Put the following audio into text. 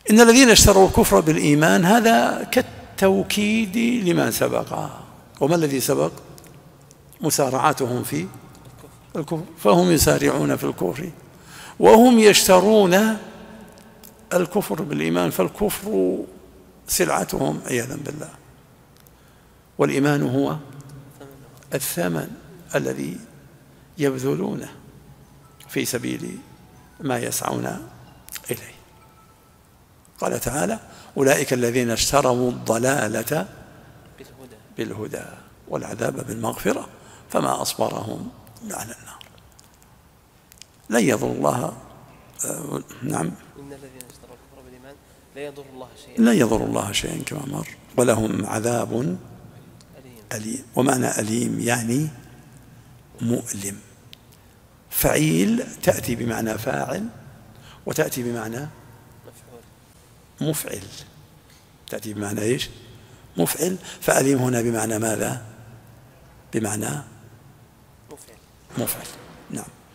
إن الذين اشتروا الكفر بالإيمان هذا كالتوكيد لما سبق. وما الذي سبق؟ مسارعتهم في الكفر، فهم يسارعون في الكفر وهم يشترون الكفر بالإيمان، فالكفر سلعتهم عياذا بالله، والإيمان هو الثمن الذي يبذلونه في سبيل ما يسعون إليه. قال تعالى: أولئك الذين اشتروا الضلالة بالهدى والعذاب بالمغفرة فما أصبرهم على النار. لن يضر الله نعم إن الذين اشتروا الكفر بالإيمان لا يضر الله شيئا، لا يضر الله شيئا كما مر، ولهم عذاب أليم. ومعنى أليم يعني مؤلم. فعيل تأتي بمعنى فاعل وتأتي بمعنى مفعل، تأتي بمعنى إيش؟ مفعل. فأليم هنا بمعنى ماذا؟ بمعنى مفعل. نعم.